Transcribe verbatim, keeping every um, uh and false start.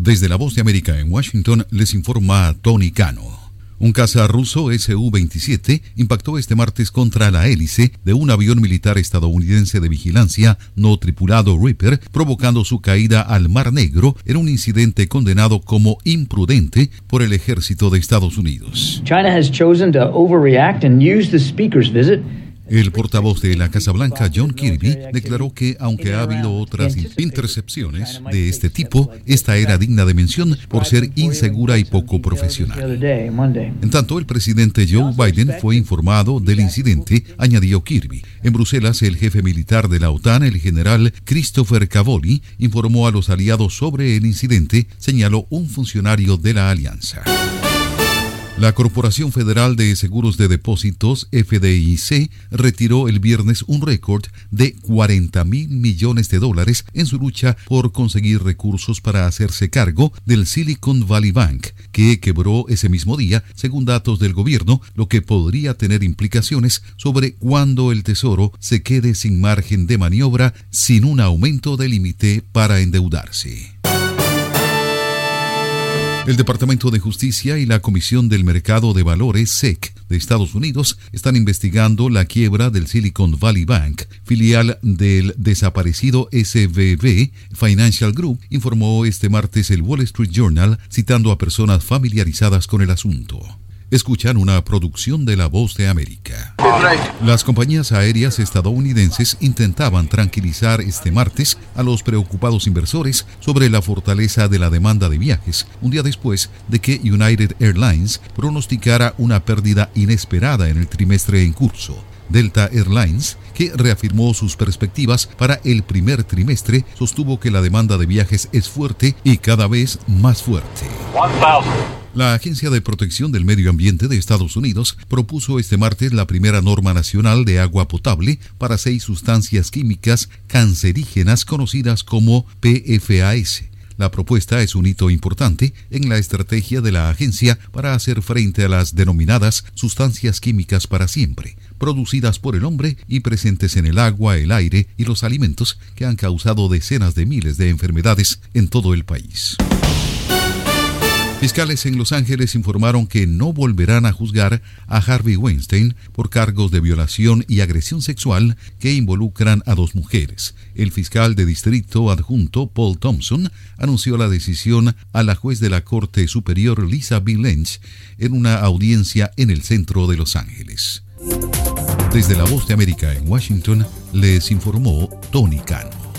Desde la Voz de América en Washington les informa Tony Cano. Un caza ruso S U veintisiete impactó este martes contra la hélice de un avión militar estadounidense de vigilancia no tripulado Reaper, provocando su caída al Mar Negro en un incidente condenado como imprudente por el ejército de Estados Unidos. China has chosen to overreact and use the speaker's visit. El portavoz de la Casa Blanca, John Kirby, declaró que aunque ha habido otras intercepciones de este tipo, esta era digna de mención por ser insegura y poco profesional. En tanto, el presidente Joe Biden fue informado del incidente, añadió Kirby. En Bruselas, el jefe militar de la OTAN, el general Christopher Cavoli, informó a los aliados sobre el incidente, señaló un funcionario de la alianza. La Corporación Federal de Seguros de Depósitos, F D I C, retiró el viernes un récord de cuarenta mil millones de dólares en su lucha por conseguir recursos para hacerse cargo del Silicon Valley Bank, que quebró ese mismo día, según datos del gobierno, lo que podría tener implicaciones sobre cuándo el Tesoro se quede sin margen de maniobra sin un aumento de límite para endeudarse. El Departamento de Justicia y la Comisión del Mercado de Valores, S E C, de Estados Unidos están investigando la quiebra del Silicon Valley Bank, filial del desaparecido S V B Financial Group, informó este martes el Wall Street Journal, citando a personas familiarizadas con el asunto. Escuchan una producción de La Voz de América. Las compañías aéreas estadounidenses intentaban tranquilizar este martes a los preocupados inversores sobre la fortaleza de la demanda de viajes, un día después de que United Airlines pronosticara una pérdida inesperada en el trimestre en curso. Delta Airlines, que reafirmó sus perspectivas para el primer trimestre, sostuvo que la demanda de viajes es fuerte y cada vez más fuerte. La Agencia de Protección del Medio Ambiente de Estados Unidos propuso este martes la primera norma nacional de agua potable para seis sustancias químicas cancerígenas conocidas como P F A S. La propuesta es un hito importante en la estrategia de la agencia para hacer frente a las denominadas sustancias químicas para siempre, producidas por el hombre y presentes en el agua, el aire y los alimentos que han causado decenas de miles de enfermedades en todo el país. Fiscales en Los Ángeles informaron que no volverán a juzgar a Harvey Weinstein por cargos de violación y agresión sexual que involucran a dos mujeres. El fiscal de distrito adjunto Paul Thompson anunció la decisión a la juez de la Corte Superior Lisa B. Lynch en una audiencia en el centro de Los Ángeles. Desde La Voz de América en Washington les informó Tony Cano.